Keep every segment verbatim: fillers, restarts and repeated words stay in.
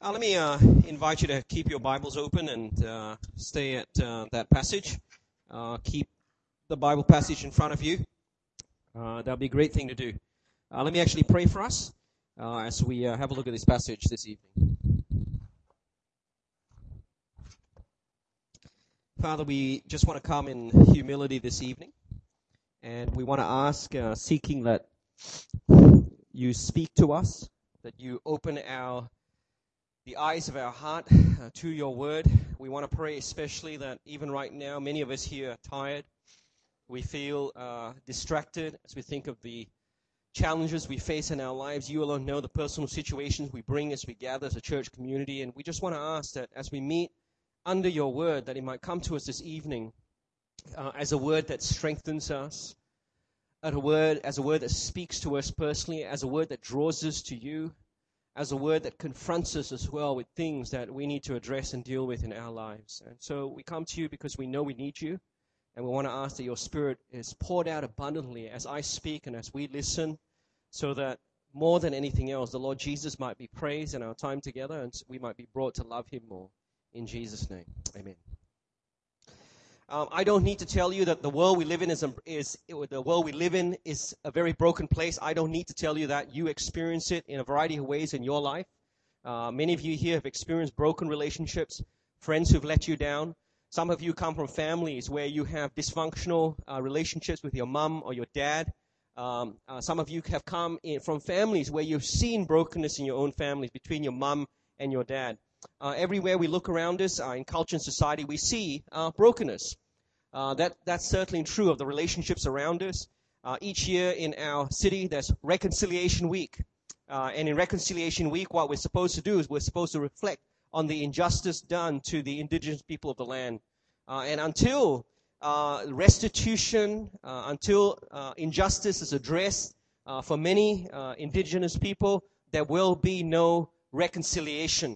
Uh, let me uh, invite you to keep your Bibles open and uh, stay at uh, that passage. Uh, keep the Bible passage in front of you. Uh, that would be a great thing to do. Uh, let me actually pray for us uh, as we uh, have a look at this passage this evening. Father, we just want to come in humility this evening, and we want to ask, uh, seeking that you speak to us, that you open our the eyes of our heart uh, to your word. We want to pray especially that even right now, many of us here are tired. We feel uh, distracted as we think of the challenges we face in our lives. You alone know the personal situations we bring as we gather as a church community. And we just want to ask that as we meet under your word, that it might come to us this evening uh, as a word that strengthens us, as a word, as a word that speaks to us personally, as a word that draws us to you, as a word that confronts us as well with things that we need to address and deal with in our lives. And so we come to you because we know we need you, and we want to ask that your Spirit is poured out abundantly as I speak and as we listen, so that more than anything else, the Lord Jesus might be praised in our time together, and we might be brought to love him more. In Jesus' name, amen. Um, I don't need to tell you that the world we live in is, a, is the world we live in is a very broken place. I don't need to tell you that. You experience it in a variety of ways in your life. Uh, many of you here have experienced broken relationships, friends who've let you down. Some of you come from families where you have dysfunctional uh, relationships with your mom or your dad. Um, uh, some of you have come in from families where you've seen brokenness in your own families between your mom and your dad. Uh, everywhere we look around us uh, in culture and society, we see uh, brokenness. Uh, that that's certainly true of the relationships around us. Uh, each year in our city, there's Reconciliation Week. Uh, and in Reconciliation Week, what we're supposed to do is we're supposed to reflect on the injustice done to the indigenous people of the land. Uh, and until uh, restitution, uh, until uh, injustice is addressed uh, for many uh, indigenous people, there will be no reconciliation.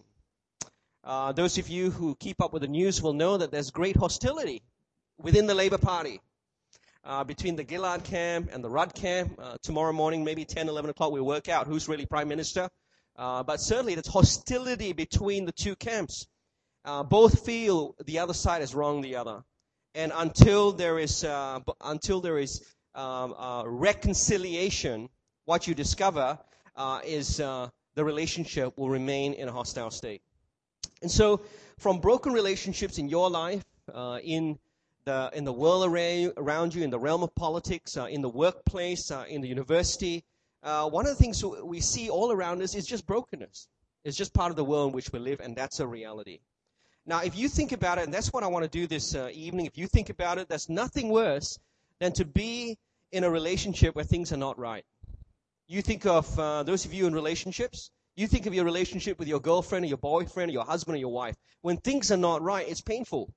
Uh, those of you who keep up with the news will know that there's great hostility within the Labour Party uh, between the Gillard camp and the Rudd camp. Uh, tomorrow morning, maybe ten, eleven o'clock, we'll work out who's really Prime Minister. Uh, but certainly there's hostility between the two camps. Uh, both feel the other side has wronged the other. And until there is uh, until there is um, uh, reconciliation, what you discover uh, is uh, the relationship will remain in a hostile state. And so from broken relationships in your life, uh, in the in the world array around you, in the realm of politics, uh, in the workplace, uh, in the university, uh, one of the things we see all around us is just brokenness. It's just part of the world in which we live, and that's a reality. Now, if you think about it, and that's what I want to do this uh, evening, if you think about it, there's nothing worse than to be in a relationship where things are not right. You think of uh, those of you in relationships, you think of your relationship with your girlfriend or your boyfriend or your husband or your wife. When things are not right, it's painful.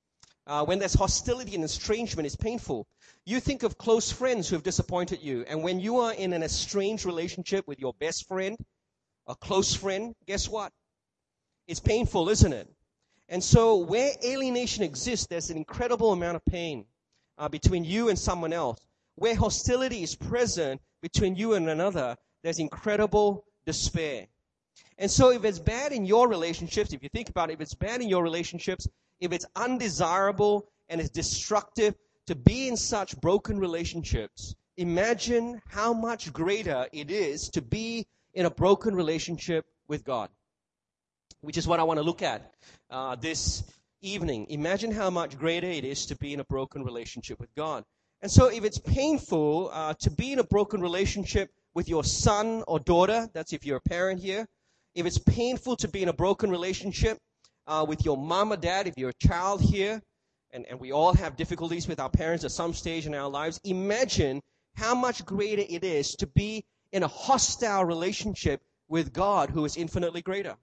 Uh, when there's hostility and estrangement, it's painful. You think of close friends who have disappointed you. And when you are in an estranged relationship with your best friend, a close friend, guess what? It's painful, isn't it? And so where alienation exists, there's an incredible amount of pain uh, between you and someone else. Where hostility is present between you and another, there's incredible despair. And so if it's bad in your relationships, if you think about it, if it's bad in your relationships, if it's undesirable and it's destructive to be in such broken relationships, imagine how much greater it is to be in a broken relationship with God, which is what I want to look at uh, this evening. Imagine how much greater it is to be in a broken relationship with God. And so if it's painful uh, to be in a broken relationship with your son or daughter, that's if you're a parent here, if it's painful to be in a broken relationship uh, with your mom or dad, if you're a child here, and, and we all have difficulties with our parents at some stage in our lives, imagine how much greater it is to be in a hostile relationship with God, who is infinitely greater.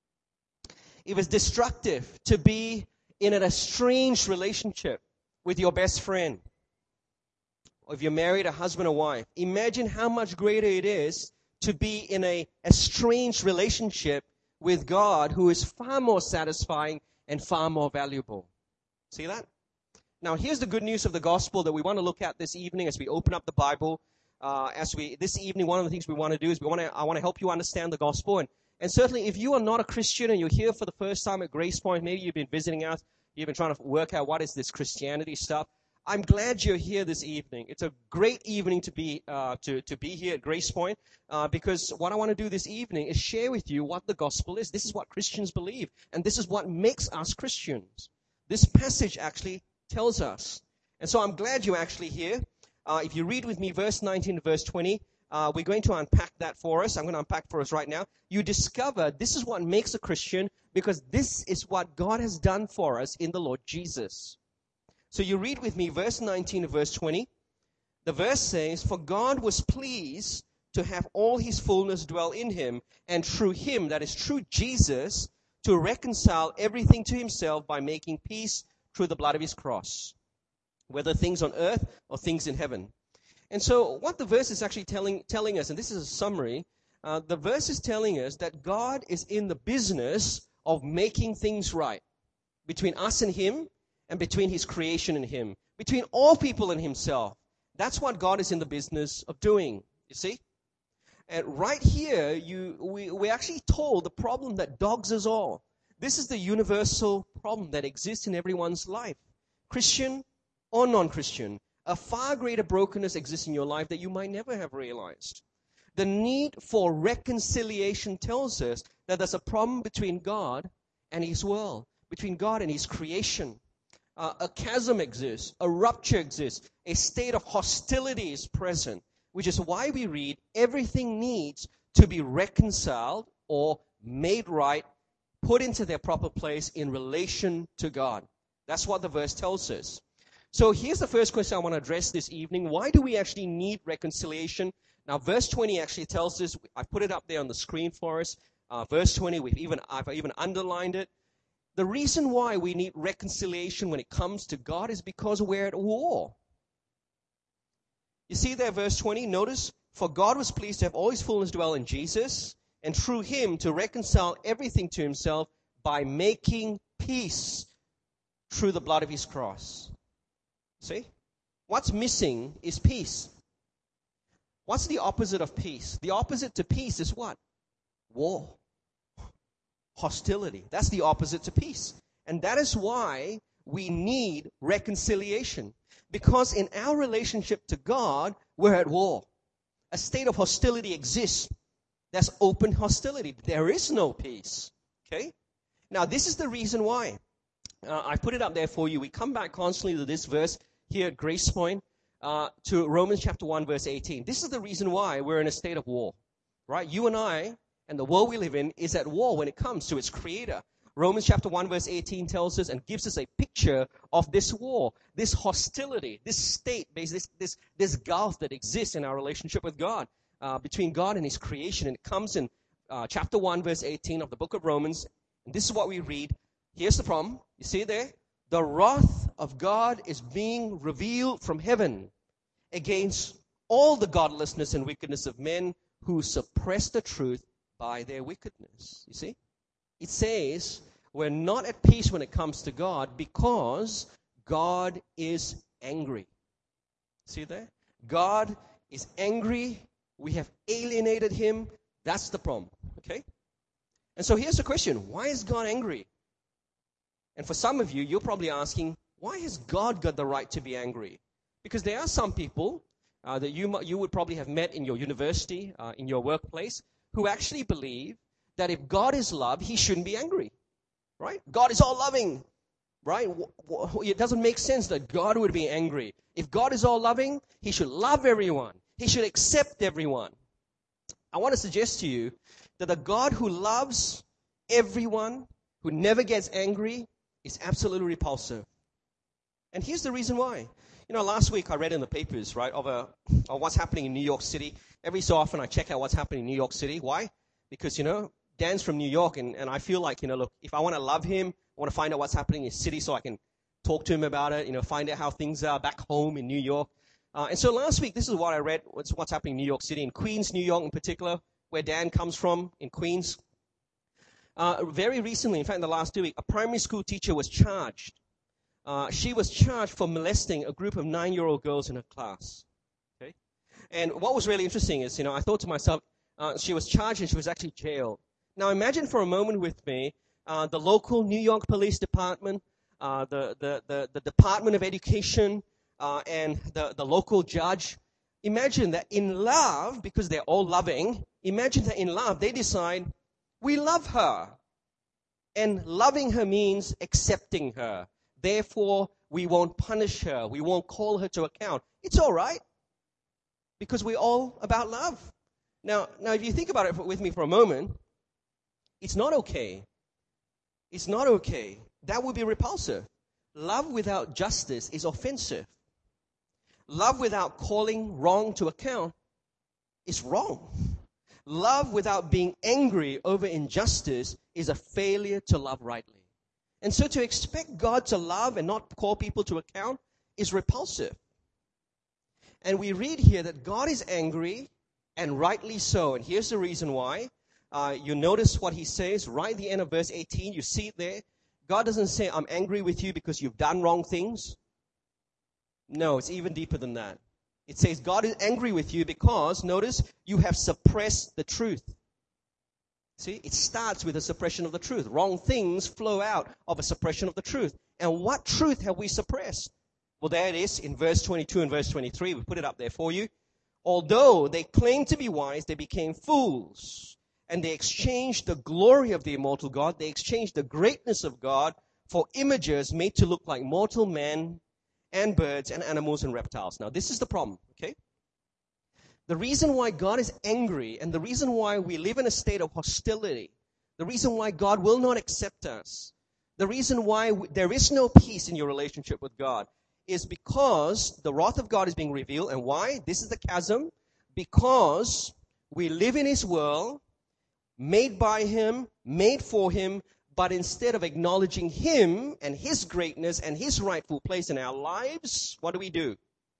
If it's destructive to be in an estranged relationship with your best friend, or if you're married, a husband or wife, imagine how much greater it is to be in a estranged relationship with God, who is far more satisfying and far more valuable. See that? Now, here's the good news of the gospel that we want to look at this evening as we open up the Bible. Uh, as we this evening, one of the things we want to do is we want to I want to help you understand the gospel, and And certainly if you are not a Christian and you're here for the first time at Grace Point, maybe you've been visiting us, you've been trying to work out what is this Christianity stuff, I'm glad you're here this evening. It's a great evening to be uh, to, to be here at Grace Point uh, because what I want to do this evening is share with you what the gospel is. This is what Christians believe, and this is what makes us Christians. This passage actually tells us. And so I'm glad you're actually here. Uh, if you read with me verse nineteen to verse twenty, uh, we're going to unpack that for us. I'm going to unpack for us right now. You discover this is what makes a Christian because this is what God has done for us in the Lord Jesus. So you read with me verse nineteen to verse twenty. The verse says, "For God was pleased to have all his fullness dwell in him, and through him, that is through Jesus, to reconcile everything to himself by making peace through the blood of his cross, whether things on earth or things in heaven." And so what the verse is actually telling telling us, and this is a summary, uh, the verse is telling us that God is in the business of making things right between us and him, and between his creation and him, between all people and himself. That's what God is in the business of doing, you see? And right here, you we, we're actually told the problem that dogs us all. This is the universal problem that exists in everyone's life, Christian or non-Christian. A far greater brokenness exists in your life that you might never have realized. The need for reconciliation tells us that there's a problem between God and his world, between God and his creation. Uh, a chasm exists, a rupture exists, a state of hostility is present, which is why we read everything needs to be reconciled or made right, put into their proper place in relation to God. That's what the verse tells us. So here's the first question I want to address this evening. Why do we actually need reconciliation? Now, verse twenty actually tells us, I put it up there on the screen for us. Uh, verse twenty, we've even, I've even underlined it. The reason why we need reconciliation when it comes to God is because we're at war. You see there, verse twenty, notice, "For God was pleased to have all his fullness dwell in Jesus, and through him to reconcile everything to himself by making peace through the blood of his cross." See? What's missing is peace. What's the opposite of peace? The opposite to peace is what? War. Hostility. That's the opposite to peace. And that is why we need reconciliation. Because in our relationship to God, we're at war. A state of hostility exists. That's open hostility. There is no peace. Okay? Now, this is the reason why. Uh, I put it up there for you. We come back constantly to this verse here at Grace Point, uh, to Romans chapter one, verse eighteen. This is the reason why we're in a state of war. Right? You and I, and the world we live in, is at war when it comes to its creator. Romans chapter one verse eighteen tells us and gives us a picture of this war, this hostility, this state, this this this gulf that exists in our relationship with God, uh, between God and his creation. And it comes in uh, chapter one verse eighteen of the book of Romans. And this is what we read. Here's the problem. You see it there? The wrath of God is being revealed from heaven against all the godlessness and wickedness of men who suppress the truth by their wickedness. You see? It says we're not at peace when it comes to God because God is angry. See there? God is angry. We have alienated him. That's the problem. Okay? And so here's the question. Why is God angry? And for some of you, you're probably asking, why has God got the right to be angry? Because there are some people uh, that you you would probably have met in your university, uh, in your workplace, who actually believe that if God is love, he shouldn't be angry, right? God is all loving, right? It doesn't make sense that God would be angry. If God is all loving, he should love everyone. He should accept everyone. I want to suggest to you that a God who loves everyone, who never gets angry, is absolutely repulsive. And here's the reason why. You know, last week I read in the papers, right, of, a, of what's happening in New York City. Every so often I check out what's happening in New York City. Why? Because, you know, Dan's from New York, and, and I feel like, you know, look, if I want to love him, I want to find out what's happening in his city so I can talk to him about it, you know, find out how things are back home in New York. Uh, and so last week, this is what I read, what's, what's happening in New York City, in Queens, New York in particular, where Dan comes from, in Queens. Uh, very recently, in fact, in the last two weeks, a primary school teacher was charged. Uh, she was charged for molesting a group of nine-year-old girls in her class. Okay, and what was really interesting is, you know, I thought to myself, uh, she was charged and she was actually jailed. Now imagine for a moment with me uh, the local New York Police Department, uh, the, the, the, the Department of Education, uh, and the, the local judge. Imagine that in love, because they're all loving, imagine that in love they decide, we love her. And loving her means accepting her. Therefore, we won't punish her. We won't call her to account. It's all right, because we're all about love. Now, now, if you think about it with me for a moment, it's not okay. It's not okay. That would be repulsive. Love without justice is offensive. Love without calling wrong to account is wrong. Love without being angry over injustice is a failure to love rightly. And so to expect God to love and not call people to account is repulsive. And we read here that God is angry, and rightly so. And here's the reason why. Uh, you notice what he says right at the end of verse eighteen. You see it there. God doesn't say, I'm angry with you because you've done wrong things. No, it's even deeper than that. It says God is angry with you because, notice, you have suppressed the truth. See, it starts with a suppression of the truth. Wrong things flow out of a suppression of the truth. And what truth have we suppressed? Well, there it is in verse twenty-two and verse twenty-three. We put it up there for you. Although they claimed to be wise, they became fools. And they exchanged the glory of the immortal God. They exchanged the greatness of God for images made to look like mortal men and birds and animals and reptiles. Now, this is the problem, okay? The reason why God is angry and the reason why we live in a state of hostility, the reason why God will not accept us, the reason why we, there is no peace in your relationship with God is because the wrath of God is being revealed. And why? This is the chasm. Because we live in His world, made by Him, made for Him, but instead of acknowledging Him and His greatness and His rightful place in our lives, what do we do?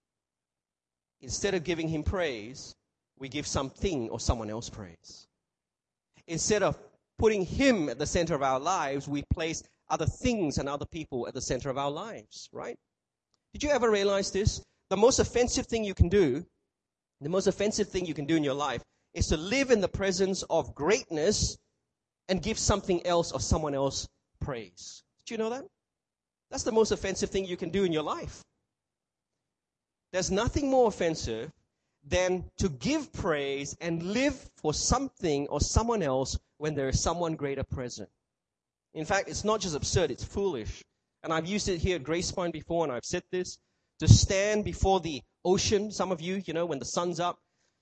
Instead of giving Him praise, we give something or someone else praise. Instead of putting Him at the center of our lives, we place other things and other people at the center of our lives, right? Did you ever realize this? The most offensive thing you can do, the most offensive thing you can do in your life is to live in the presence of greatness and give something else or someone else praise. Did you know that? That's the most offensive thing you can do in your life. There's nothing more offensive than to give praise and live for something or someone else when there is someone greater present. In fact, it's not just absurd, it's foolish. And I've used it here at Grace Point before, and I've said this, to stand before the ocean. Some of you, you know, when the sun's up,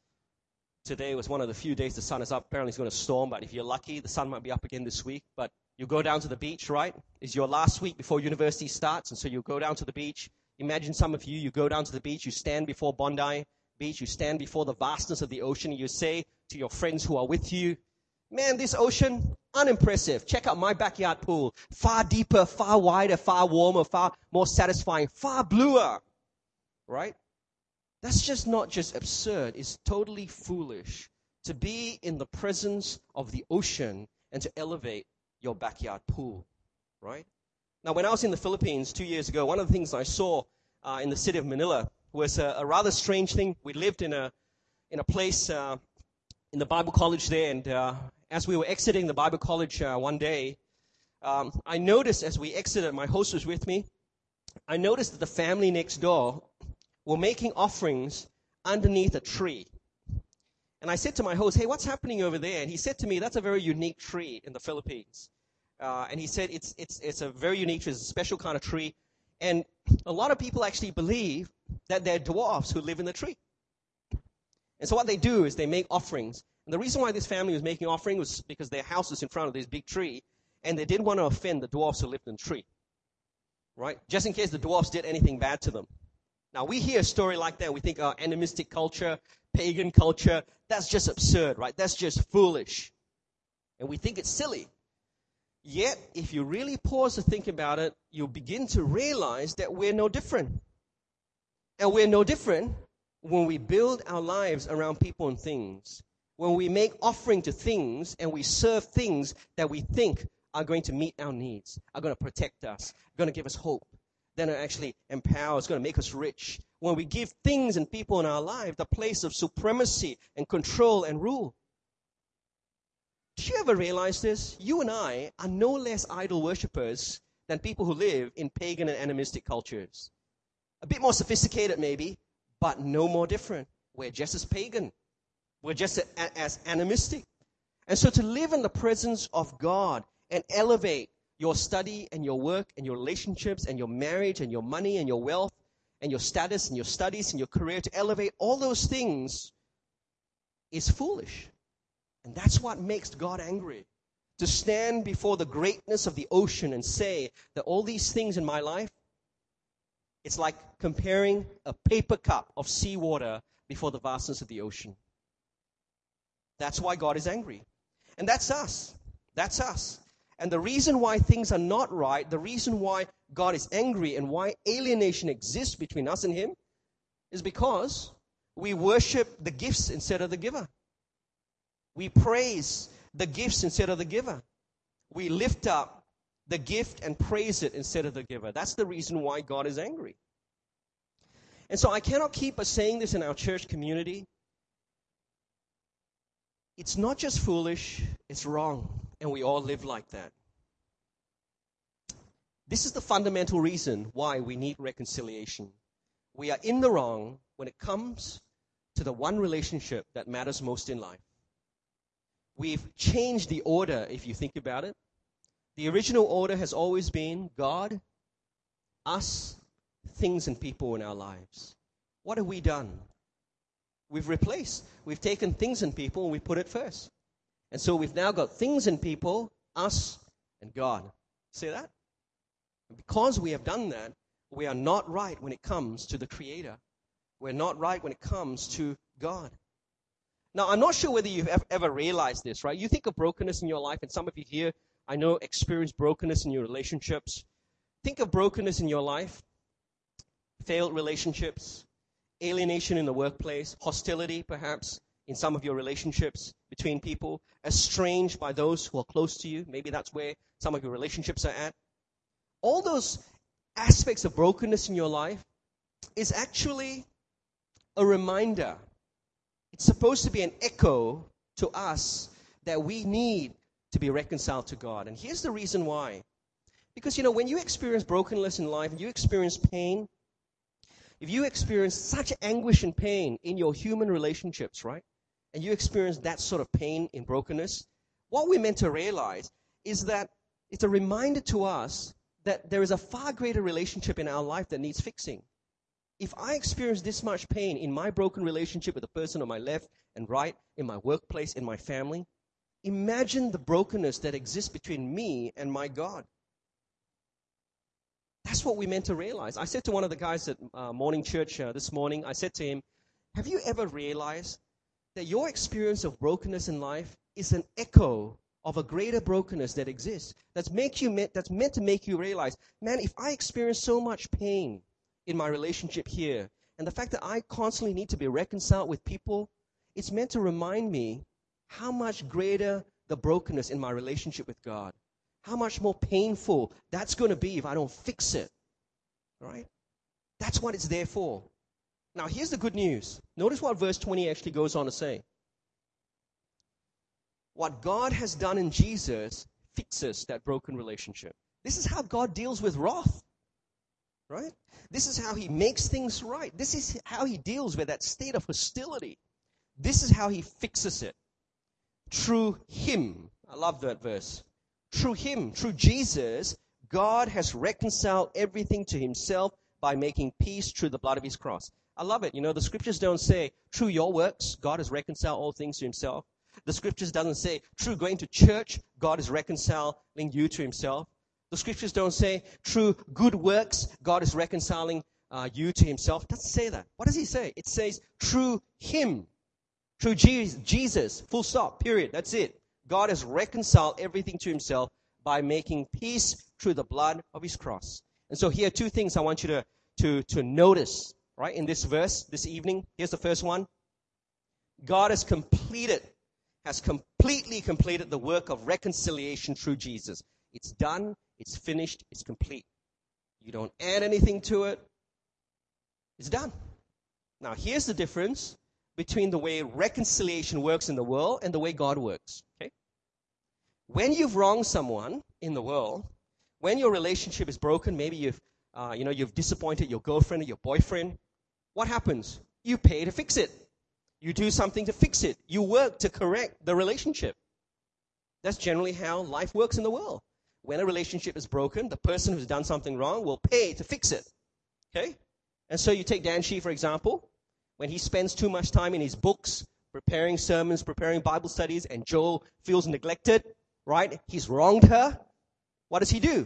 today was one of the few days the sun is up. Apparently it's going to storm, but if you're lucky, the sun might be up again this week. But you go down to the beach, right? It's your last week before university starts, and so you go down to the beach. Imagine some of you, you go down to the beach, you stand before Bondi Beach, you stand before the vastness of the ocean, and you say to your friends who are with you, man, this ocean, unimpressive. Check out my backyard pool. Far deeper, far wider, far warmer, far more satisfying, far bluer. Right? That's just not just absurd. It's totally foolish to be in the presence of the ocean and to elevate your backyard pool. Right? Now, when I was in the Philippines two years ago, one of the things I saw uh, in the city of Manila was a, a rather strange thing. We lived in a in a place uh, in the Bible college there, and uh, as we were exiting the Bible college uh, one day, um, I noticed as we exited, my host was with me, I noticed that the family next door were making offerings underneath a tree. And I said to my host, hey, what's happening over there? And he said to me, that's a very unique tree in the Philippines. Uh, and he said it's it's it's a very unique tree, it's a special kind of tree. And a lot of people actually believe that they're dwarfs who live in the tree. And so what they do is they make offerings. And the reason why this family was making offerings was because their house was in front of this big tree, and they didn't want to offend the dwarfs who lived in the tree. Right? Just in case the dwarfs did anything bad to them. Now, we hear a story like that, we think, oh, animistic culture, pagan culture, that's just absurd, right? That's just foolish. And we think it's silly. Yet, if you really pause to think about it, you'll begin to realize that we're no different. And we're no different when we build our lives around people and things. When we make offering to things and we serve things that we think are going to meet our needs, are going to protect us, are going to give us hope, then it actually empowers, it's going to make us rich. When we give things and people in our life the place of supremacy and control and rule. Did you ever realize this? You and I are no less idol worshippers than people who live in pagan and animistic cultures. A bit more sophisticated maybe, but no more different. We're just as pagan. We're just as animistic. And so to live in the presence of God and elevate your study and your work and your relationships and your marriage and your money and your wealth and your status and your studies and your career, to elevate all those things is foolish. And that's what makes God angry. To stand before the greatness of the ocean and say that all these things in my life, it's like comparing a paper cup of seawater before the vastness of the ocean. That's why God is angry. And that's us. That's us. And the reason why things are not right, the reason why God is angry and why alienation exists between us and Him is because we worship the gifts instead of the giver. We praise the gifts instead of the giver. We lift up the gift and praise it instead of the giver. That's the reason why God is angry. And so I cannot keep on saying this in our church community. It's not just foolish, it's wrong. And we all live like that. This is the fundamental reason why we need reconciliation. We are in the wrong when it comes to the one relationship that matters most in life. We've changed the order, if you think about it. The original order has always been God, us, things and people in our lives. What have we done? We've replaced. We've taken things and people and we put it first. And so we've now got things and people, us and God. See that? And because we have done that, we are not right when it comes to the Creator. We're not right when it comes to God. Now, I'm not sure whether you've ever realized this, right? You think of brokenness in your life, and some of you here, I know, experience brokenness in your relationships. Think of brokenness in your life, failed relationships, alienation in the workplace, hostility, perhaps, in some of your relationships between people, estranged by those who are close to you. Maybe that's where some of your relationships are at. All those aspects of brokenness in your life is actually a reminder. It's supposed to be an echo to us that we need to be reconciled to God. And here's the reason why. Because, you know, when you experience brokenness in life, and you experience pain, if you experience such anguish and pain in your human relationships, right, and you experience that sort of pain in brokenness, what we're meant to realize is that it's a reminder to us that there is a far greater relationship in our life that needs fixing. If I experience this much pain in my broken relationship with the person on my left and right, in my workplace, in my family, imagine the brokenness that exists between me and my God. That's what we're meant to realize. I said to one of the guys at uh, morning church uh, this morning, I said to him, have you ever realized that your experience of brokenness in life is an echo of a greater brokenness that exists? That's, make you meant, that's meant to make you realize, man, if I experience so much pain in my relationship here, and the fact that I constantly need to be reconciled with people, it's meant to remind me how much greater the brokenness in my relationship with God, how much more painful that's going to be if I don't fix it, right? That's what it's there for. Now, here's the good news. Notice what verse twenty actually goes on to say. What God has done in Jesus fixes that broken relationship. This is how God deals with wrath, right? This is how He makes things right. This is how He deals with that state of hostility. This is how He fixes it. Through Him. I love that verse. Through Him, through Jesus, God has reconciled everything to Himself by making peace through the blood of His cross. I love it. You know, the scriptures don't say, through your works, God has reconciled all things to Himself. The scriptures doesn't say, through going to church, God is reconciling you to Himself. The scriptures don't say, through good works, God is reconciling uh, you to Himself. It doesn't say that. What does He say? It says, through Him, through Jesus, full stop, period. That's it. God has reconciled everything to Himself by making peace through the blood of His cross. And so here are two things I want you to, to, to notice, right, in this verse this evening. Here's the first one. God has completed, has completely completed the work of reconciliation through Jesus. It's done, it's finished, it's complete. You don't add anything to it. It's done. Now, here's the difference between the way reconciliation works in the world and the way God works. Okay? When you've wronged someone in the world, when your relationship is broken, maybe you've, uh, you know, you've disappointed your girlfriend or your boyfriend, what happens? You pay to fix it. You do something to fix it. You work to correct the relationship. That's generally how life works in the world. When a relationship is broken, the person who's done something wrong will pay to fix it. Okay? And so you take Dan Shi, for example. When he spends too much time in his books, preparing sermons, preparing Bible studies, and Joel feels neglected, right? He's wronged her. What does he do?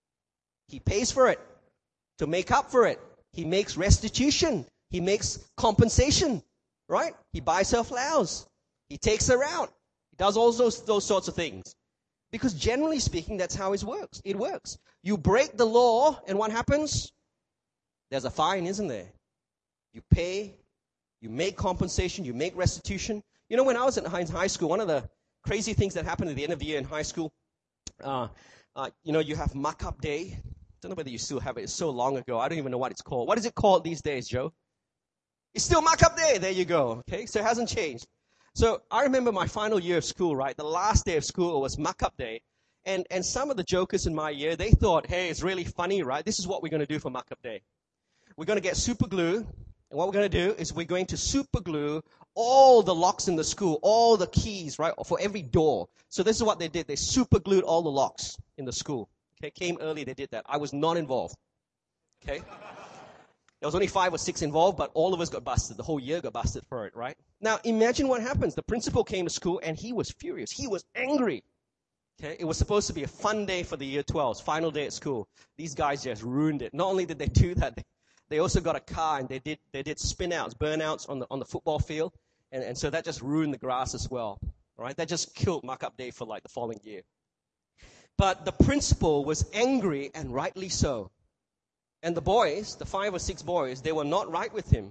He pays for it to make up for it. He makes restitution. He makes compensation, right? He buys her flowers. He takes her out. He does all those, those sorts of things. Because generally speaking, that's how it works. It works. You break the law, and what happens? There's a fine, isn't there? You pay, you make compensation, you make restitution. You know, when I was in high school, one of the crazy things that happened at the end of the year in high school, uh, uh, you know, you have muck-up day. I don't know whether you still have it. It's so long ago. I don't even know what it's called. What is it called these days, Joe? It's still muck-up day. There you go. Okay, so it hasn't changed. So I remember my final year of school, right? The last day of school was muck-up day. And, and some of the jokers in my year, they thought, hey, it's really funny, right? This is what we're going to do for muck-up day. We're going to get super glue. And what we're going to do is we're going to super glue all the locks in the school, all the keys, right, for every door. So this is what they did. They super glued all the locks in the school. Okay, came early, they did that. I was not involved. Okay? There was only five or six involved, but all of us got busted. The whole year got busted for it, right? Now, imagine what happens. The principal came to school, and he was furious. He was angry. Okay? It was supposed to be a fun day for the year twelves, final day at school. These guys just ruined it. Not only did they do that, they, they also got a car, and they did they did spin-outs, burn-outs on the, on the football field, and, and so that just ruined the grass as well. Right? That just killed muck-up day for like the following year. But the principal was angry, and rightly so. And the boys, the five or six boys, they were not right with him.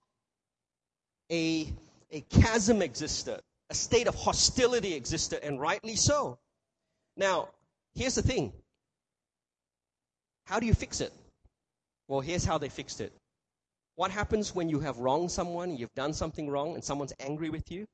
A, a chasm existed. A state of hostility existed, and rightly so. Now, here's the thing. How do you fix it? Well, here's how they fixed it. What happens when you have wronged someone, you've done something wrong, and someone's angry with you?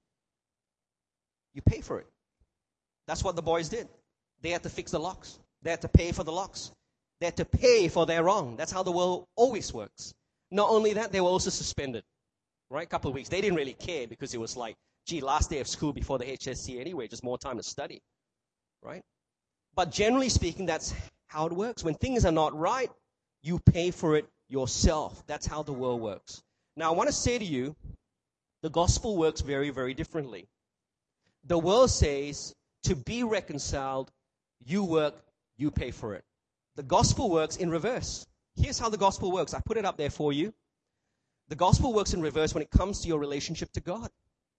You pay for it. That's what the boys did. They had to fix the locks. They had to pay for the locks. They had to pay for their wrong. That's how the world always works. Not only that, they were also suspended. Right? A couple of weeks. They didn't really care because it was like, gee, last day of school before the H S C anyway, just more time to study. Right? But generally speaking, that's how it works. When things are not right, you pay for it yourself. That's how the world works. Now, I want to say to you, the gospel works very, very differently. The world says, to be reconciled, you work, you pay for it. The gospel works in reverse. Here's how the gospel works. I put it up there for you. The gospel works in reverse when it comes to your relationship to God.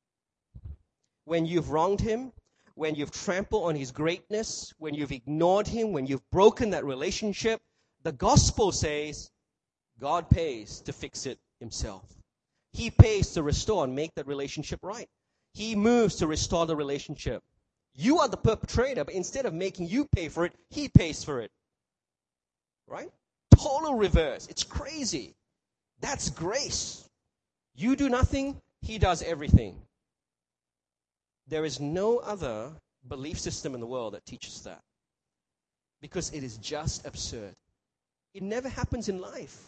When you've wronged him, when you've trampled on his greatness, when you've ignored him, when you've broken that relationship, the gospel says God pays to fix it himself. He pays to restore and make that relationship right. He moves to restore the relationship. You are the perpetrator, but instead of making you pay for it, he pays for it. Right? Total reverse. It's crazy. That's grace. You do nothing, he does everything. There is no other belief system in the world that teaches that. Because it is just absurd. It never happens in life.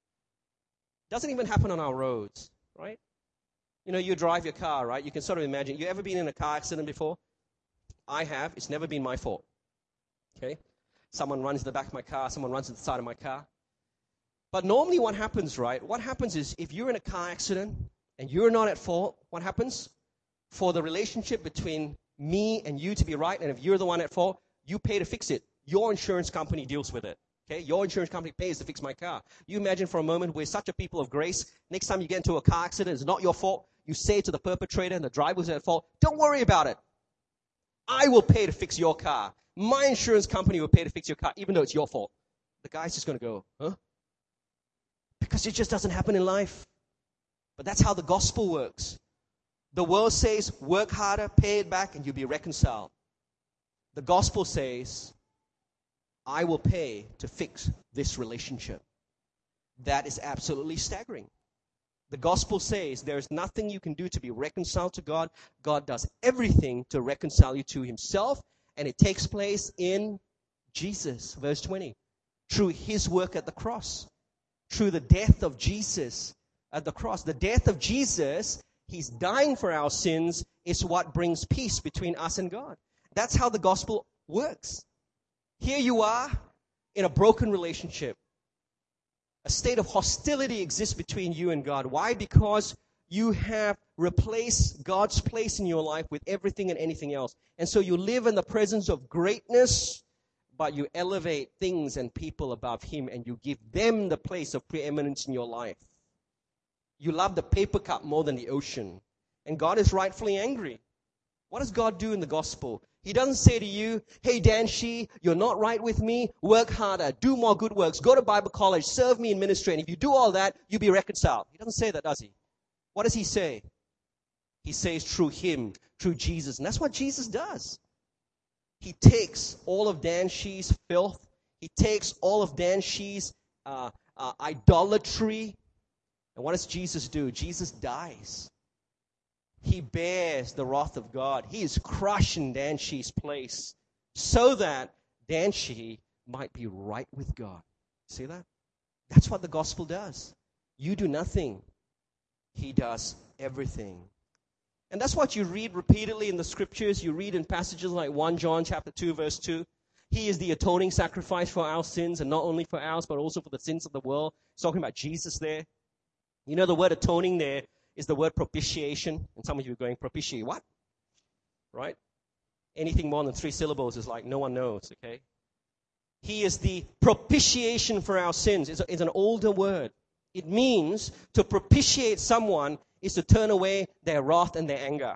It doesn't even happen on our roads, right? You know, you drive your car, right? You can sort of imagine. You ever been in a car accident before? I have. It's never been my fault. Okay? Someone runs to the back of my car. Someone runs to the side of my car. But normally what happens, right? What happens is if you're in a car accident and you're not at fault, what happens? For the relationship between me and you to be right, and if you're the one at fault, you pay to fix it. Your insurance company deals with it. Okay? Your insurance company pays to fix my car. You imagine for a moment we're such a people of grace. Next time you get into a car accident, it's not your fault. You say to the perpetrator and the driver who's at fault, don't worry about it. I will pay to fix your car. My insurance company will pay to fix your car, even though it's your fault. The guy's just going to go, huh? Because it just doesn't happen in life. But that's how the gospel works. The world says, work harder, pay it back, and you'll be reconciled. The gospel says, I will pay to fix this relationship. That is absolutely staggering. The gospel says there is nothing you can do to be reconciled to God. God does everything to reconcile you to himself, And it takes place in Jesus, verse twenty, through his work at the cross, through the death of Jesus at the cross. The death of Jesus, he's dying for our sins, is what brings peace between us and God. That's how the gospel works. Here you are in a broken relationship. A state of hostility exists between you and God. Why? Because you have replaced God's place in your life with everything and anything else. And so you live in the presence of greatness, but you elevate things and people above him, and you give them the place of preeminence in your life. You love the paper cup more than the ocean. And God is rightfully angry. What does God do in the gospel? He doesn't say to you, hey, Dan Shi, you're not right with me. Work harder. Do more good works. Go to Bible college. Serve me in ministry. And if you do all that, you'll be reconciled. He doesn't say that, does he? What does he say? He says through him, through Jesus. And that's what Jesus does. He takes all of Dan Shi's filth. He takes all of Dan Shi's uh, uh, idolatry. And what does Jesus do? Jesus dies. He bears the wrath of God. He is crushing Dan Shi's place so that Dan Shi might be right with God. See that? That's what the gospel does. You do nothing. He does everything. And that's what you read repeatedly in the scriptures. You read in passages like First John chapter two, verse two. He is the atoning sacrifice for our sins, and not only for ours, but also for the sins of the world. It's talking about Jesus there. You know, the word atoning there is the word propitiation. And some of you are going, propitiate what? Right? Anything more than three syllables is like no one knows, okay? He is the propitiation for our sins. It's, a, it's an older word. It means to propitiate someone is to turn away their wrath and their anger.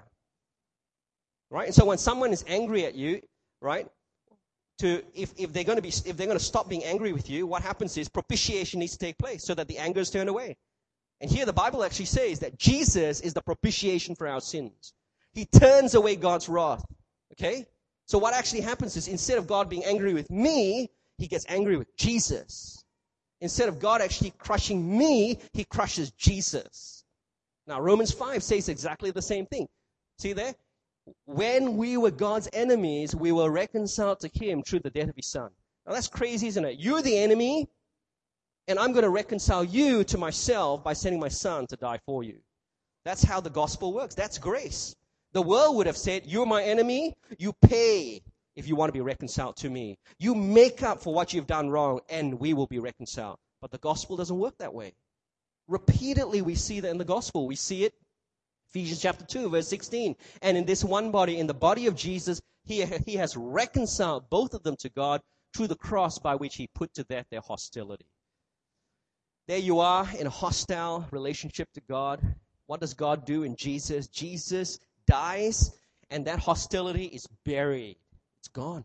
Right? And so when someone is angry at you, right, to if, if they're going to be if they're going to stop being angry with you, what happens is propitiation needs to take place so that the anger is turned away. And here the Bible actually says that Jesus is the propitiation for our sins. He turns away God's wrath. Okay? So what actually happens is instead of God being angry with me, he gets angry with Jesus. Instead of God actually crushing me, he crushes Jesus. Now Romans five says exactly the same thing. See there? When we were God's enemies, we were reconciled to him through the death of his son. Now that's crazy, isn't it? You're the enemy, and I'm going to reconcile you to myself by sending my son to die for you. That's how the gospel works. That's grace. The world would have said, you're my enemy, you pay if you want to be reconciled to me. You make up for what you've done wrong, and we will be reconciled. But the gospel doesn't work that way. Repeatedly we see that in the gospel. We see it, Ephesians chapter two, verse sixteen. And in this one body, in the body of Jesus, he, he has reconciled both of them to God through the cross by which he put to death their hostility. There you are in a hostile relationship to God. What does God do in Jesus? Jesus dies, and that hostility is buried. It's gone.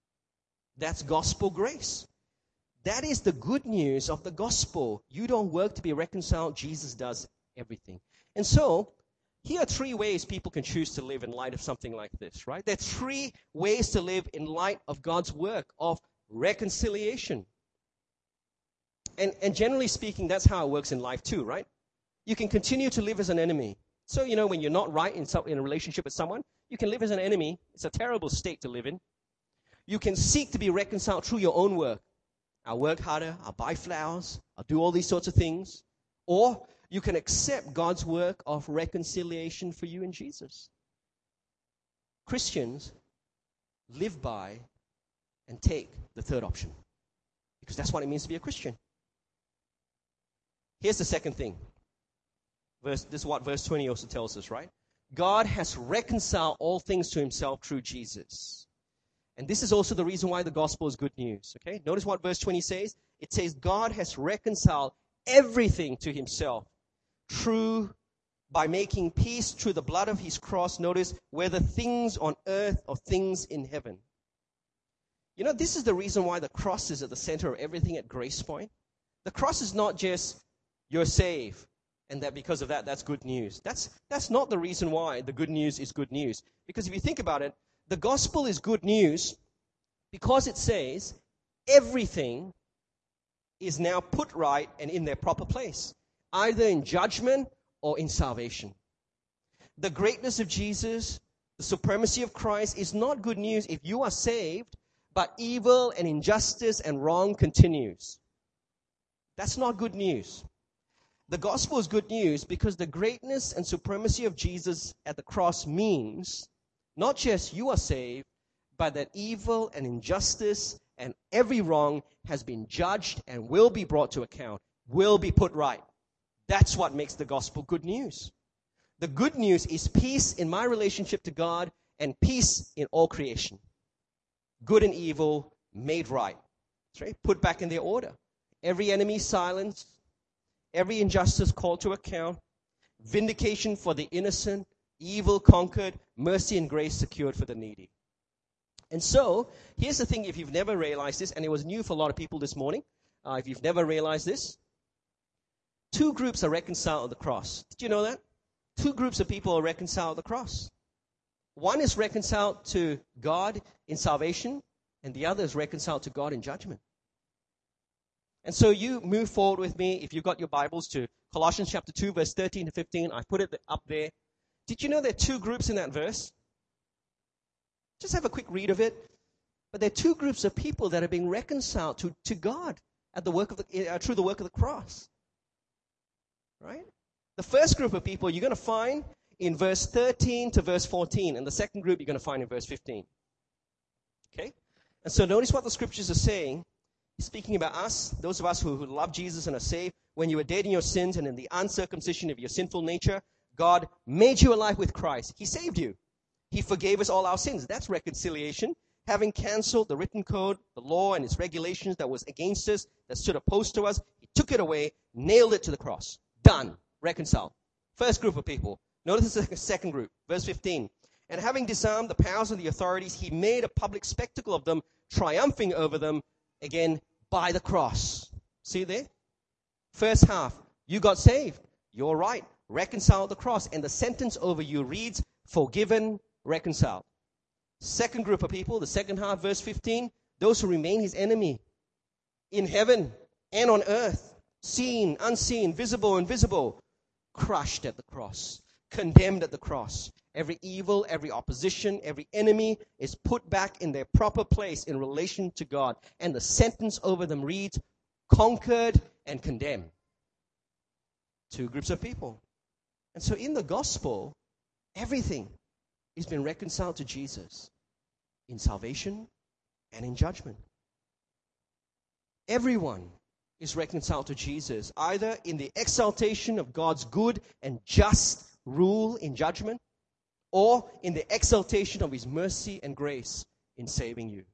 That's gospel grace. That is the good news of the gospel. You don't work to be reconciled. Jesus does everything. And so, here are three ways people can choose to live in light of something like this, right? There are three ways to live in light of God's work of reconciliation. And, and generally speaking, that's how it works in life too, right? You can continue to live as an enemy. So, you know, when you're not right in, some, in a relationship with someone, you can live as an enemy. It's a terrible state to live in. You can seek to be reconciled through your own work. I'll work harder, I'll buy flowers, I'll do all these sorts of things. Or you can accept God's work of reconciliation for you in Jesus. Christians live by and take the third option. Because that's what it means to be a Christian. Here's the second thing. Verse, this is what verse twenty also tells us, right? God has reconciled all things to himself through Jesus. And this is also the reason why the gospel is good news. Okay? Notice what verse twenty says. It says God has reconciled everything to himself through by making peace through the blood of his cross. Notice whether things on earth or things in heaven. You know, this is the reason why the cross is at the center of everything at Grace Point. The cross is not just you're saved, and that because of that, that's good news. That's that's not the reason why the good news is good news. Because if you think about it, the gospel is good news because it says everything is now put right and in their proper place, either in judgment or in salvation. The greatness of Jesus, The supremacy of Christ is not good news if you are saved, but evil and injustice and wrong continues. That's not good news. The gospel is good news because the greatness and supremacy of Jesus at the cross means not just you are saved, but that evil and injustice and every wrong has been judged and will be brought to account, will be put right. That's what makes the gospel good news. The good news is peace in my relationship to God and peace in all creation. Good and evil made right. That's right. Put back in their order. Every enemy silenced. Every injustice called to account. Vindication for the innocent. Evil conquered. Mercy and grace secured for the needy. And so, here's the thing, if you've never realized this, and it was new for a lot of people this morning, uh, if you've never realized this, two groups are reconciled at the cross. Did you know that? Two groups of people are reconciled at the cross. One is reconciled to God in salvation, and the other is reconciled to God in judgment. And so you move forward with me, if you've got your Bibles, to Colossians chapter two, verse thirteen to fifteen. I put it up there. Did you know there are two groups in that verse? Just have a quick read of it. But there are two groups of people that are being reconciled to, to God at the work of the, uh, through the work of the cross. Right? The first group of people you're going to find in verse thirteen to verse fourteen. And the second group you're going to find in verse fifteen. Okay? And so notice what the scriptures are saying. He's speaking about us, those of us who, who love Jesus and are saved. When you were dead in your sins and in the uncircumcision of your sinful nature, God made you alive with Christ. He saved you. He forgave us all our sins. That's reconciliation. Having canceled the written code, the law and its regulations that was against us, that stood opposed to us, he took it away, nailed it to the cross. Done. Reconciled. First group of people. Notice the second group. Verse fifteen. And having disarmed the powers of the authorities, he made a public spectacle of them, triumphing over them, again, by the cross. See there? First half. You got saved. You're right. Reconciled the cross. And the sentence over you reads, forgiven, reconciled. Second group of people, the second half, verse fifteen, those who remain his enemy in heaven and on earth, seen, unseen, visible, invisible, crushed at the cross, condemned at the cross. Every evil, every opposition, every enemy is put back in their proper place in relation to God. And the sentence over them reads, conquered and condemned. Two groups of people. And so in the gospel, everything has been reconciled to Jesus in salvation and in judgment. Everyone is reconciled to Jesus, either in the exaltation of God's good and just rule in judgment, or in the exaltation of his mercy and grace in saving you.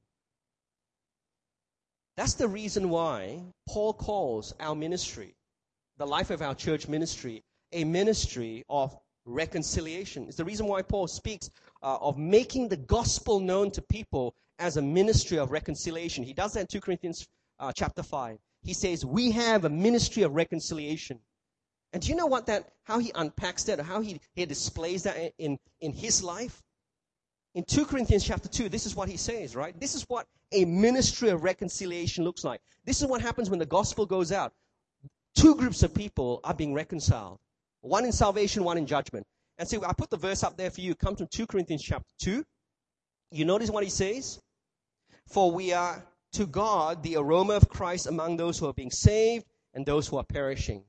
That's the reason why Paul calls our ministry, the life of our church ministry, a ministry of reconciliation. It's the reason why Paul speaks uh, of making the gospel known to people as a ministry of reconciliation. He does that in Second Corinthians uh, chapter five. He says, we have a ministry of reconciliation. And do you know what that, how he unpacks that, or how he, he displays that in, in his life? In Second Corinthians chapter two, this is what he says, right? This is what a ministry of reconciliation looks like. This is what happens when the gospel goes out. Two groups of people are being reconciled. One in salvation, one in judgment. And so I put the verse up there for you. Come to Second Corinthians chapter two. You notice what he says? For we are to God the aroma of Christ among those who are being saved and those who are perishing.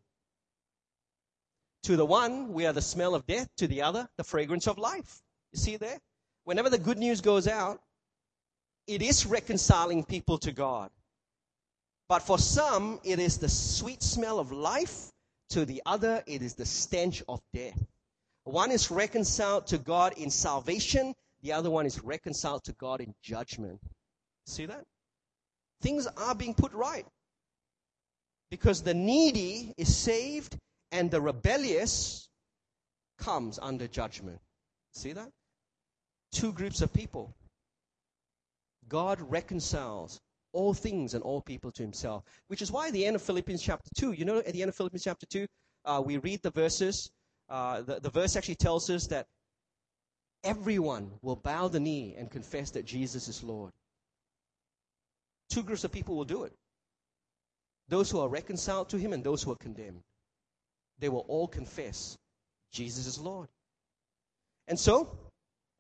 To the one, we are the smell of death. To the other, the fragrance of life. You see there? Whenever the good news goes out, it is reconciling people to God. But for some, it is the sweet smell of life. To the other, it is the stench of death. One is reconciled to God in salvation. The other one is reconciled to God in judgment. See that? Things are being put right. Because the needy is saved and the rebellious comes under judgment. See that? Two groups of people. God reconciles all things and all people to himself. Which is why at the end of Philippians chapter two, you know, at the end of Philippians chapter two, uh, we read the verses. Uh, the, the verse actually tells us that everyone will bow the knee and confess that Jesus is Lord. Two groups of people will do it. Those who are reconciled to him and those who are condemned. They will all confess Jesus is Lord. And so,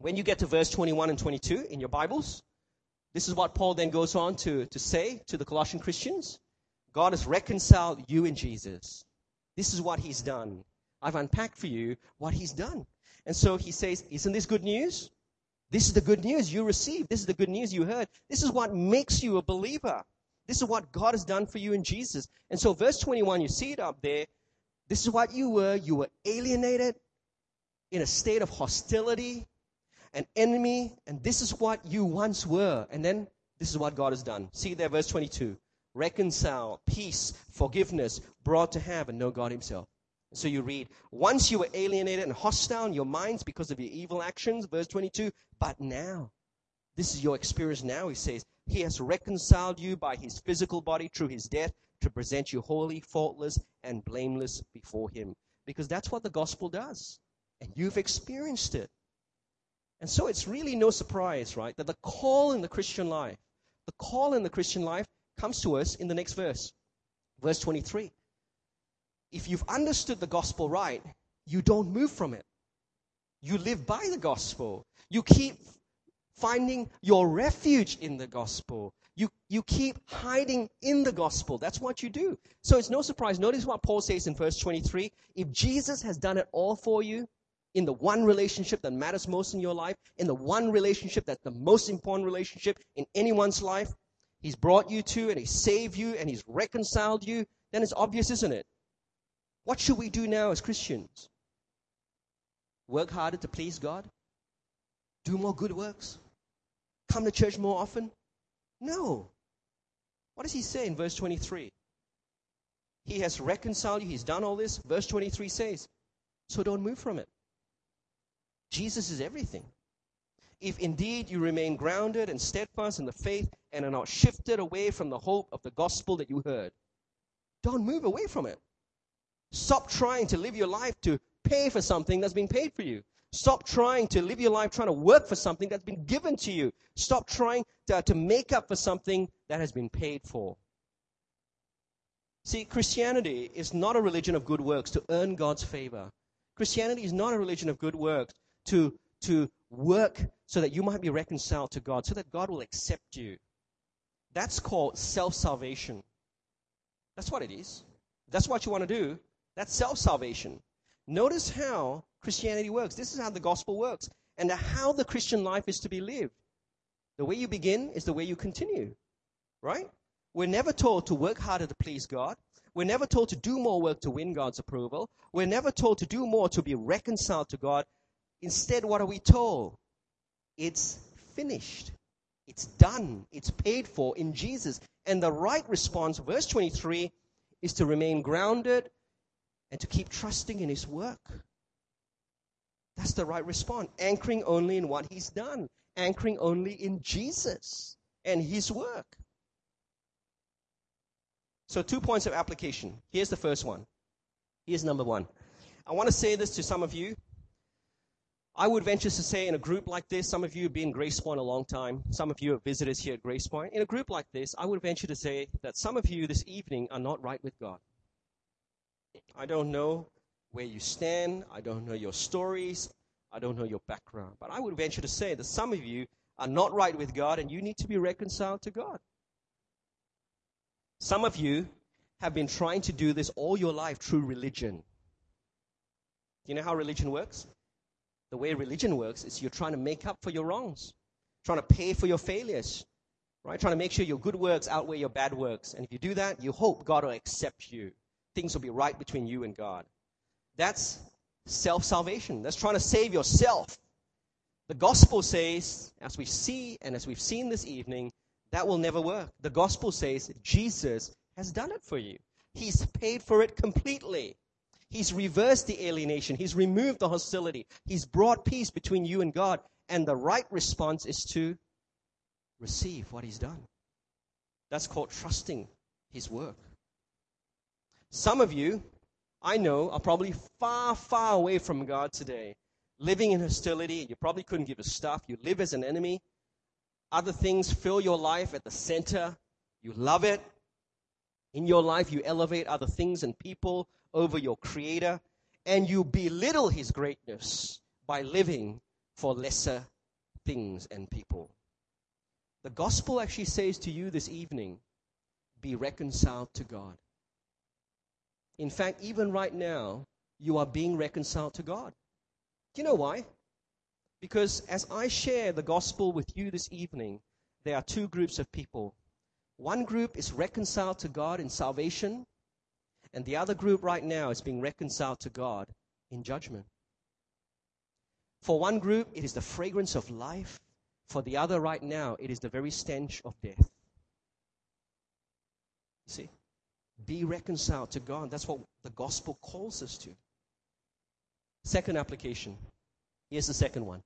When you get to verse twenty-one and twenty-two in your Bibles, this is what Paul then goes on to, to say to the Colossian Christians. God has reconciled you in Jesus. This is what he's done. I've unpacked for you what he's done. And so he says, isn't this good news? This is the good news you received. This is the good news you heard. This is what makes you a believer. This is what God has done for you in Jesus. And so verse twenty-one, you see it up there. This is what you were. You were alienated in a state of hostility, an enemy, and this is what you once were. And then this is what God has done. See there, verse twenty-two. Reconcile, peace, forgiveness, brought to have and know God himself. So you read, once you were alienated and hostile in your minds because of your evil actions, verse twenty-two, but now, this is your experience now, he says, he has reconciled you by his physical body through his death to present you holy, faultless, and blameless before him. Because that's what the gospel does. And you've experienced it. And so it's really no surprise, right, that the call in the Christian life, the call in the Christian life comes to us in the next verse, verse twenty-three. If you've understood the gospel right, you don't move from it. You live by the gospel. You keep finding your refuge in the gospel. You, you keep hiding in the gospel. That's what you do. So it's no surprise. Notice what Paul says in verse twenty-three. If Jesus has done it all for you, in the one relationship that matters most in your life, in the one relationship that's the most important relationship in anyone's life, he's brought you to and he's saved you and he's reconciled you, then it's obvious, isn't it? What should we do now as Christians? Work harder to please God? Do more good works? Come to church more often? No. What does he say in verse twenty-three? He has reconciled you. He's done all this. Verse twenty-three says, so don't move from it. Jesus is everything. If indeed you remain grounded and steadfast in the faith and are not shifted away from the hope of the gospel that you heard, don't move away from it. Stop trying to live your life to pay for something that's been paid for you. Stop trying to live your life trying to work for something that's been given to you. Stop trying to, to make up for something that has been paid for. See, Christianity is not a religion of good works to earn God's favor. Christianity is not a religion of good works to, to work so that you might be reconciled to God, so that God will accept you. That's called self-salvation. That's what it is. That's what you want to do. That's self-salvation. Notice how Christianity works. This is how the gospel works. And how the Christian life is to be lived. The way you begin is the way you continue. Right? We're never told to work harder to please God. We're never told to do more work to win God's approval. We're never told to do more to be reconciled to God. Instead, what are we told? It's finished. It's done. It's paid for in Jesus. And the right response, verse twenty-three, is to remain grounded and to keep trusting in his work. That's the right response. Anchoring only in what he's done. Anchoring only in Jesus and his work. So two points of application. Here's the first one. Here's number one. I want to say this to some of you. I would venture to say in a group like this, some of you have been in Grace Point a long time. Some of you are visitors here at Grace Point. In a group like this, I would venture to say that some of you this evening are not right with God. I don't know where you stand. I don't know your stories. I don't know your background. But I would venture to say that some of you are not right with God and you need to be reconciled to God. Some of you have been trying to do this all your life through religion. You know how religion works? The way religion works is you're trying to make up for your wrongs, trying to pay for your failures, right? Trying to make sure your good works outweigh your bad works. And if you do that, you hope God will accept you. Things will be right between you and God. That's self-salvation. That's trying to save yourself. The gospel says, as we see and as we've seen this evening, that will never work. The gospel says Jesus has done it for you. He's paid for it completely. He's reversed the alienation. He's removed the hostility. He's brought peace between you and God. And the right response is to receive what he's done. That's called trusting his work. Some of you, I know, are probably far, far away from God today, living in hostility. You probably couldn't give a stuff. You live as an enemy. Other things fill your life at the center. You love it. In your life, you elevate other things and people over your Creator, and you belittle his greatness by living for lesser things and people. The gospel actually says to you this evening, be reconciled to God. In fact, even right now, you are being reconciled to God. Do you know why? Because as I share the gospel with you this evening, there are two groups of people. One group is reconciled to God in salvation, and the other group right now is being reconciled to God in judgment. For one group, it is the fragrance of life. For the other right now, it is the very stench of death. See? Be reconciled to God. That's what the gospel calls us to. Second application. Here's the second one.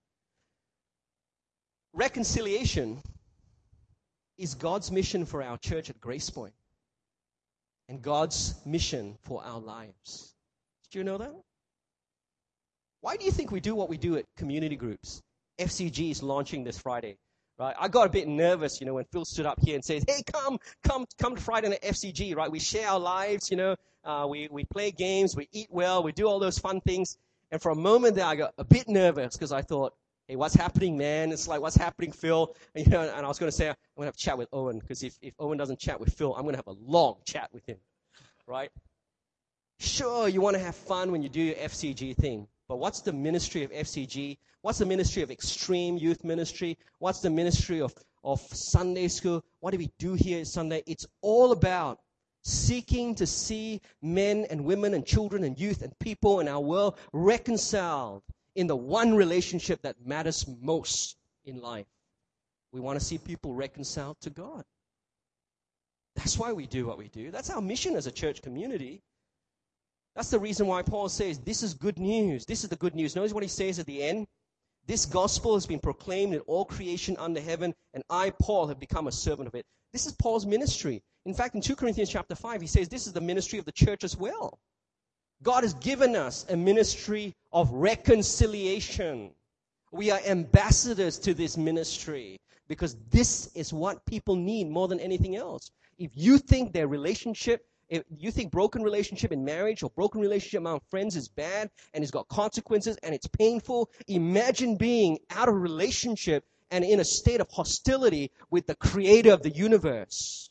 Reconciliation is God's mission for our church at Grace Point and God's mission for our lives. Did you know that? Why do you think we do what we do at community groups? F C G is launching this Friday, right? I got a bit nervous, you know, when Phil stood up here and says, hey, come, come, come to Friday night F C G, right? We share our lives, you know, uh, we, we play games, we eat well, we do all those fun things. And for a moment there, I got a bit nervous because I thought, hey, what's happening, man? It's like, what's happening, Phil? And, you know, and I was going to say, I'm going to have a chat with Owen, because if, if Owen doesn't chat with Phil, I'm going to have a long chat with him, right? Sure, you want to have fun when you do your F C G thing, but what's the ministry of F C G? What's the ministry of extreme youth ministry? What's the ministry of, of Sunday school? What do we do here at Sunday? It's all about seeking to see men and women and children and youth and people in our world reconciled in the one relationship that matters most in life. We want to see people reconciled to God. That's why we do what we do. That's our mission as a church community. That's the reason why Paul says, this is good news. This is the good news. Notice what he says at the end. This gospel has been proclaimed in all creation under heaven, and I, Paul, have become a servant of it. This is Paul's ministry. In fact, in Second Corinthians chapter five, he says this is the ministry of the church as well. God has given us a ministry of reconciliation. We are ambassadors to this ministry because this is what people need more than anything else. If you think their relationship, if you think broken relationship in marriage or broken relationship among friends is bad and it's got consequences and it's painful, imagine being out of relationship and in a state of hostility with the creator of the universe.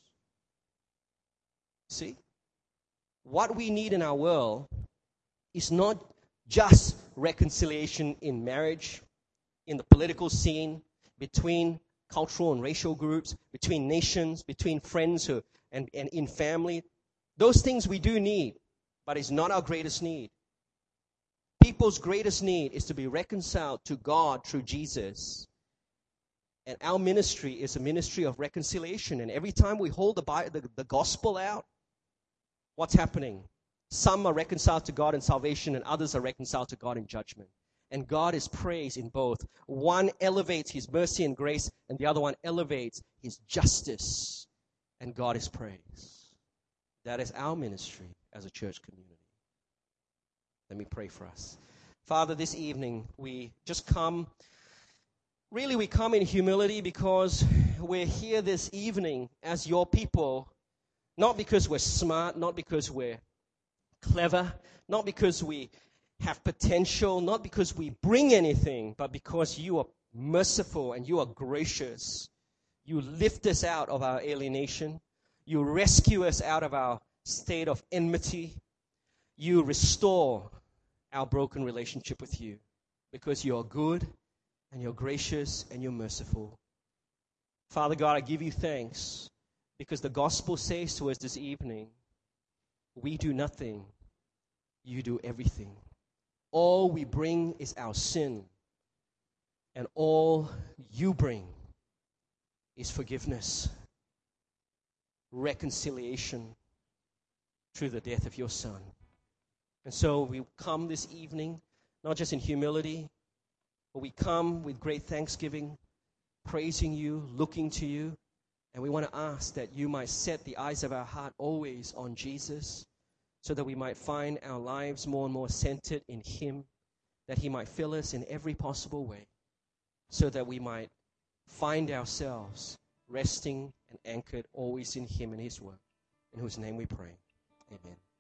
See? What we need in our world is not just reconciliation in marriage, in the political scene, between cultural and racial groups, between nations, between friends who, and, and in family. Those things we do need, but it's not our greatest need. People's greatest need is to be reconciled to God through Jesus. And our ministry is a ministry of reconciliation. And every time we hold the, the, the gospel out, what's happening? Some are reconciled to God in salvation and others are reconciled to God in judgment. And God is praised in both. One elevates His mercy and grace, and the other one elevates His justice. And God is praised. That is our ministry as a church community. Let me pray for us. Father, this evening we just come, really we come in humility because we're here this evening as your people, not because we're smart, not because we're clever, not because we have potential, not because we bring anything, but because you are merciful and you are gracious. You lift us out of our alienation. You rescue us out of our state of enmity. You restore our broken relationship with you because you are good and you're gracious and you're merciful. Father God, I give you thanks because the gospel says to us this evening, we do nothing, you do everything. All we bring is our sin, and all you bring is forgiveness, reconciliation through the death of your Son. And so we come this evening, not just in humility, but we come with great thanksgiving, praising you, looking to you, and we want to ask that you might set the eyes of our heart always on Jesus, so that we might find our lives more and more centered in Him, that He might fill us in every possible way, so that we might find ourselves resting and anchored always in Him and His Word, in whose name we pray. Amen.